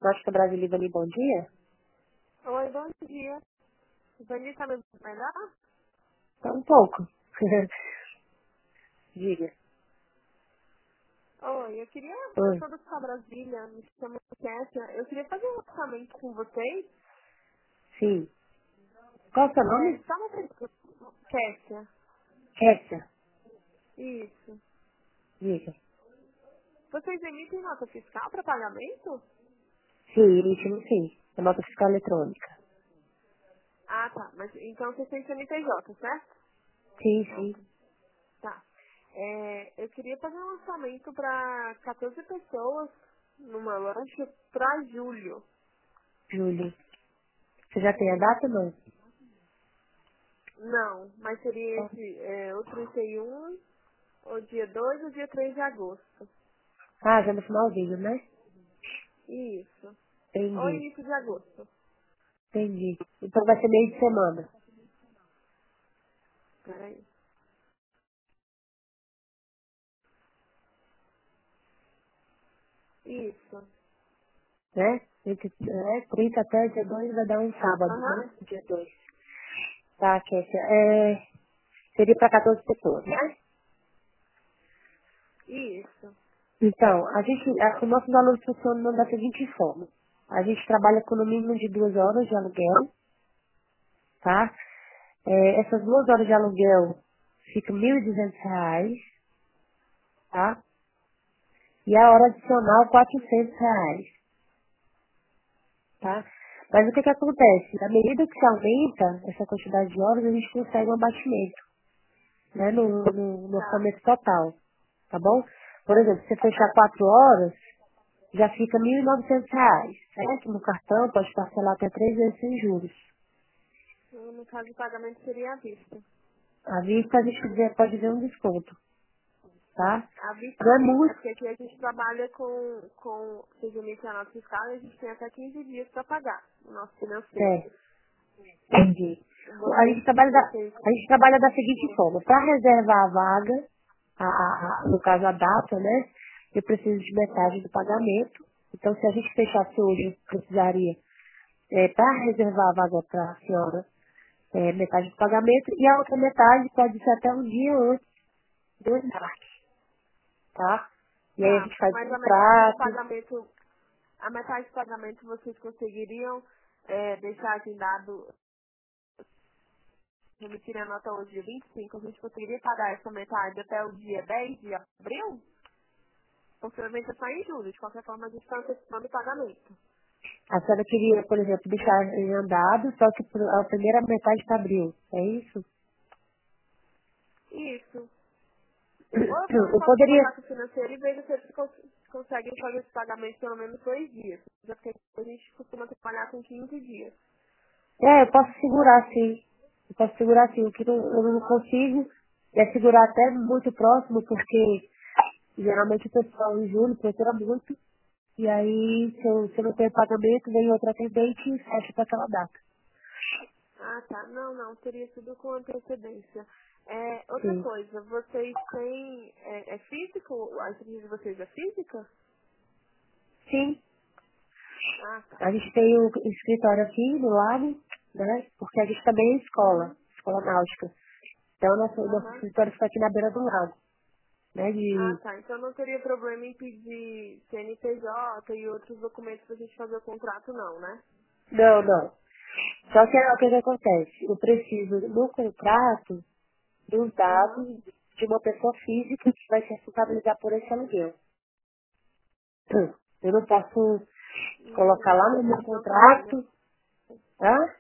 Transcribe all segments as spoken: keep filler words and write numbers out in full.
Lógica Brasileira ali, bom dia. Oi, bom dia. Vani, tá me melhor? Tá um pouco. Diga. Oi, eu queria, eu Oi. sou do Sá Brasília, me chamo Kécia. Eu queria fazer um orçamento com vocês. Sim. Qual é o seu É, nome? só uma pergunta. Kécia, Kécia. isso. Diga. Vocês emitem nota fiscal para pagamento? Sim, emitimos sim. É nota fiscal eletrônica. Ah, tá. Mas então vocês têm C N P J, certo? Sim, sim. Tá. É, eu queria fazer um orçamento para quatorze pessoas numa lanche para julho. Júlio. Você já tem a data ou não? Não, mas seria esse, é, o trinta e um, o dia dois ou dia três de agosto. Ah, já no finalzinho, né? Isso. Ou Entendi. início de agosto. Entendi. Então vai ser meio de semana, Peraí. Isso. né? Entre, é, trinta até dia dois vai dar um sábado, Aham. né? Dia dois. Tá, Kécia. É, seria para quatorze pessoas, né? Isso. Então, a gente, a, o nosso valor funciona da seguinte forma. A gente trabalha com no mínimo de duas horas de aluguel, tá? É, essas duas horas de aluguel ficam mil e duzentos reais, tá? E a hora adicional, quatrocentos reais, tá? Mas o que que acontece? Na medida que se aumenta essa quantidade de horas, a gente consegue um abatimento, né? No, no, no Tá. orçamento total, tá bom? Por exemplo, se você fechar quatro horas, já fica mil e novecentos reais, certo? No cartão pode parcelar até três vezes sem juros. No caso, o pagamento seria à vista. À vista a gente vê- pode ver um desconto, tá? À vista Não é sim. É muito, porque aqui a gente trabalha com, com vocês emitem a nota fiscal e a gente tem até quinze dias para pagar o nosso financeiro. é, entendi. A Vocês, gente trabalha da, vocês, a gente trabalha da seguinte forma, para reservar a vaga, a, a- a- no caso a data, né? Eu preciso de metade do pagamento. Então se a gente fechasse hoje, eu precisaria, para reservar a vaga para a senhora, é, metade do pagamento, e a outra metade pode ser até um dia antes do embarque. Tá? E aí a tá, gente faz o mas a metade do contrato. pagamento, a metade do pagamento vocês conseguiriam é, deixar agendado, emitir a nota hoje dia vinte e cinco, a gente conseguiria pagar essa metade até o dia dez de abril? Possivelmente é só em julho, de qualquer forma a gente está antecipando o pagamento. A senhora queria, por exemplo, deixar em andado, só que pro- a primeira metade está abril. É isso? Isso. Ou eu também Eu posso poderia. conversar com o financeiro e ver se eles cons- conseguem fazer esse pagamento pelo menos dois dias. Já que a gente costuma trabalhar com quinze dias. É, eu posso segurar sim. Eu posso segurar sim. O que não- eu não consigo é segurar até muito próximo, porque geralmente o pessoal em julho procura muito. E aí, se eu, se eu não tenho pagamento, vem outra atendente e fecha para aquela data. Ah, tá. Não, não. Teria tudo com antecedência. É, outra Sim. coisa, vocês têm... É, é físico? A estrutura de vocês é física? Sim. Ah, tá. A gente tem o escritório aqui do lado, né? Porque a gente também é Uhum. escola, escola náutica. Então, nosso, nosso Aham. escritório fica aqui na beira do lago, né? Ah, De... tá. Então não teria problema em pedir C N P J e outros documentos pra gente fazer o contrato, não, né? Não, não. Só que é o que, que acontece? Eu preciso, no contrato, dos Aham. dados de uma pessoa física que vai se responsabilizar por esse aluguel. Eu não posso colocar Hum, lá a no meu gente não trabalha. contrato, tá?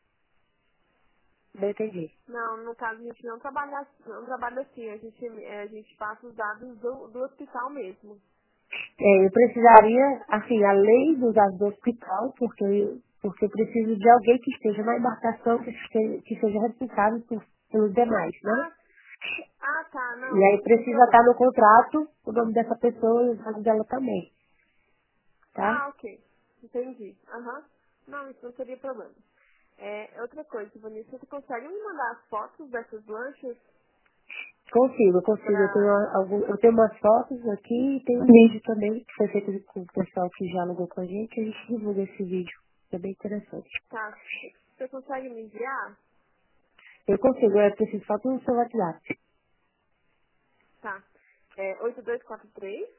Não entendi. Não, no caso a gente não trabalha, não trabalha assim, a gente, é, a gente passa os dados do, do hospital mesmo. É, eu precisaria, assim, além dos dados do hospital, porque, porque eu preciso de alguém que esteja na embarcação, que, esteja, que seja responsável por, pelos demais, né? Ah, ah tá, E não, aí isso sem precisa estar problema. no contrato o nome dessa pessoa e o nome dela também, tá? Ah, ok, entendi. Aham. Não, isso não seria problema. É, outra coisa, Vanessa, você consegue me mandar as fotos dessas lanchas? Consigo, consigo. Eu tenho, Pra... algum, eu tenho umas fotos aqui e tem um vídeo também que foi feito com o pessoal que já alugou com a gente. A gente divulga esse vídeo. É bem interessante. Tá. Você consegue me enviar? Eu consigo, eu preciso só do seu WhatsApp. Tá. É oito dois quatro três,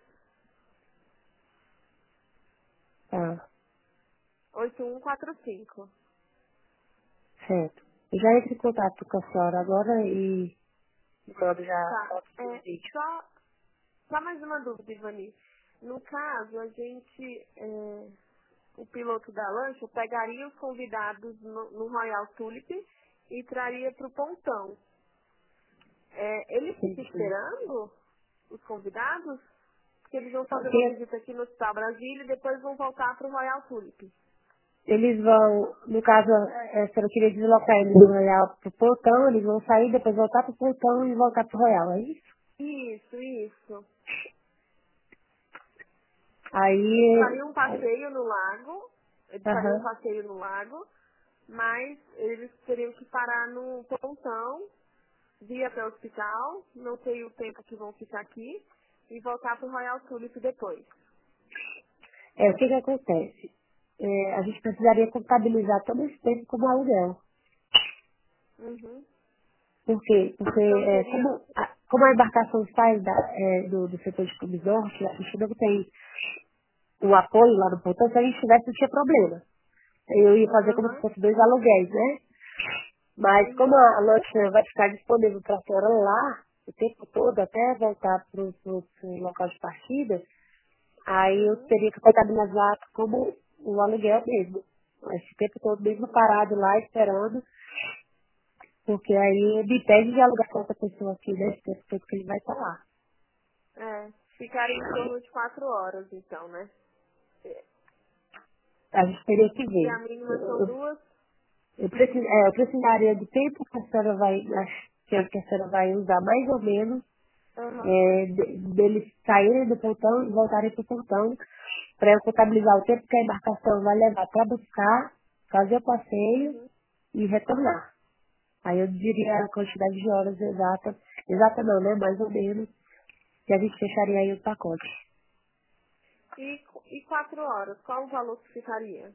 Tá, oito um quatro cinco. certo. Eu já entro em contato com a senhora agora e mando já Tá. fotos do É, vídeo. só, só mais uma dúvida, Ivani. No caso, a gente, é, o piloto da lancha pegaria os convidados no, no Royal Tulip e traria para o pontão. É, ele Sim, fica sim. esperando os convidados? Porque eles vão fazer uma Porque visita aqui no Hospital Brasília e depois vão voltar para o Royal Tulip. eles vão, no caso, é, se eu queria deslocar eles do Royal pro Portão, eles vão sair, depois voltar pro Portão e voltar pro Royal, é isso? Isso, isso. Eles Aí, fariam um passeio no lago, eles fariam um aham. passeio no lago, mas eles teriam que parar no pontão, vir até o hospital, não sei o tempo que vão ficar aqui, e voltar para o Royal Tulip depois. É, o que que acontece? É, a gente precisaria contabilizar todo esse tempo como aluguel. Uhum. Por quê? Porque Então é, seria. como, a, como a embarcação sai da, é, do, do setor de resort, a gente não tem o apoio lá no portão, se a gente tivesse, não tinha problema. Eu ia fazer como se Aham. fosse dois aluguéis, né? Mas como Uhum. a lancha vai ficar disponível para a senhora lá o tempo todo, até voltar para o local de partida, aí eu Uhum. teria que contabilizar como o aluguel mesmo. Esse tempo todo mesmo parado lá, esperando, porque aí me pede de alugar com outra pessoa aqui, né? Esse tempo todo que ele vai estar lá. É. Ficaria em torno de quatro horas, então, né? É, A gente teria que se ver. a mínima Eu, são eu, duas. eu preciso, é, eu precisaria do tempo que a senhora vai, acho que a senhora vai usar mais ou menos, Aham. é, de- deles saírem do portão e voltarem para o portão, para eu contabilizar o tempo que a embarcação vai levar para buscar, fazer o passeio Uhum. e retornar. Aí eu diria a quantidade de horas exata, exata não, né? Mais ou menos, que a gente fecharia aí o pacote. E, e quatro horas, qual o valor que ficaria?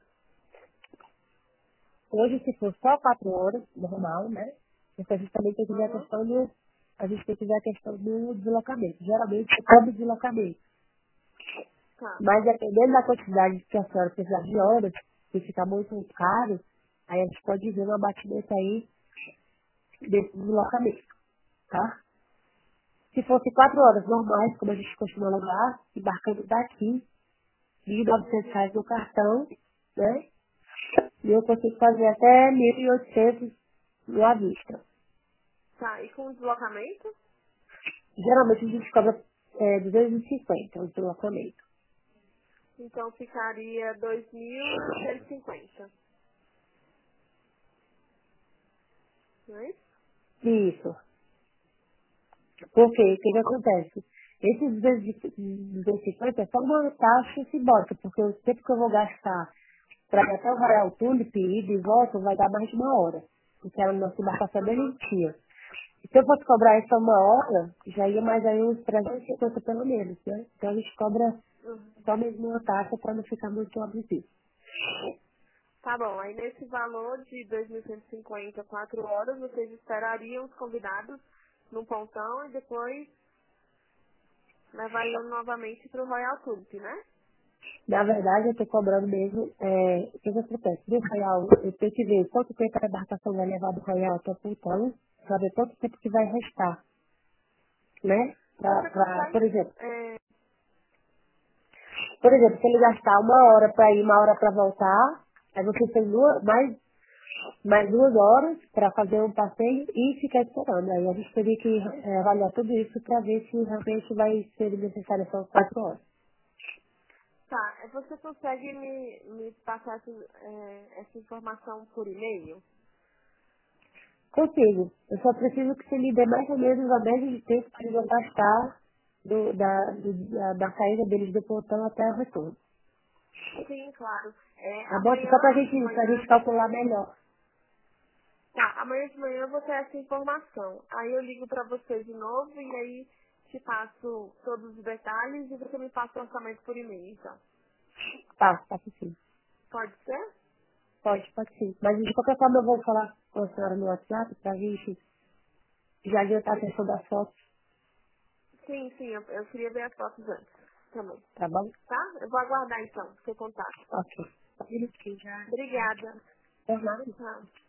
Hoje, se for só quatro horas, normal, né? Porque a gente também tem que ver a Aham. questão do, a gente tem que ver a questão do deslocamento. Geralmente, é todo deslocamento. Tá. Mas dependendo da quantidade que a senhora precisar de horas, se ficar muito caro, aí a gente pode ver um abatimento aí desse deslocamento, tá? Se fosse quatro horas normais, como a gente costuma alugar, embarcando daqui, mil e novecentos Uhum. reais no cartão, né? E eu consigo fazer até mil e oitocentos no à vista. Tá, e com o deslocamento? Geralmente a gente cobra é, duzentos e cinquenta o deslocamento. Então ficaria dois mil cento e cinquenta, não é isso? Isso. Porque o que, que acontece? Esses duzentos e cinquenta é só uma taxa simbólica, porque o tempo que eu vou gastar para ir até o Royal Tulip, ida e volta, vai dar mais de uma hora. Porque a nossa embarcação é bem Aham. lentinha. E se eu fosse cobrar isso a uma hora, já ia mais aí uns trezentos e cinquenta pelo menos, né? Então a gente cobra Uhum. só mesmo uma taxa para não ficar muito abusivo. Tá bom, aí nesse valor de dois mil cento e cinquenta, quatro horas, vocês esperariam os convidados num pontão e depois levariam novamente para o Royal Tulip, né? Na verdade, eu estou cobrando mesmo, é, o que que acontece? Do Royal, eu tenho que ver quanto tempo a embarcação vai levar do Royal até o Pontão, para ver quanto tempo que vai restar, né? Pra, Você pra, por consegue. exemplo, É, por exemplo, se ele gastar uma hora para ir, uma hora para voltar, aí você tem duas, mais, mais duas horas para fazer um passeio e ficar esperando. Aí a gente teria que é, avaliar tudo isso para ver se realmente vai ser necessário só quatro horas. tá, é, você consegue me, me passar essa, é, essa informação por e-mail? Consigo. Eu só preciso que você me dê mais ou menos a média de tempo que eles vão gastar do, da, do- da, da saída deles do portão até o retorno. Sim, claro. É, Tá bom? Só pra amanhã, gente, pra amanhã gente calcular melhor. Tá, amanhã de manhã eu vou ter essa informação. Aí eu ligo pra você de novo e aí te passo todos os detalhes e você me passa o orçamento por e-mail, então. Tá, passa sim. Pode ser? Pode, pode sim. Mas de qualquer forma eu vou falar com a senhora no WhatsApp pra gente já adiantar a questão das fotos, Sim, sim, eu, eu queria ver as fotos antes também. tá bom? Tá? Eu vou aguardar então, seu contato. Ok. Tá direitinho já. Obrigada. Por nada. Tchau.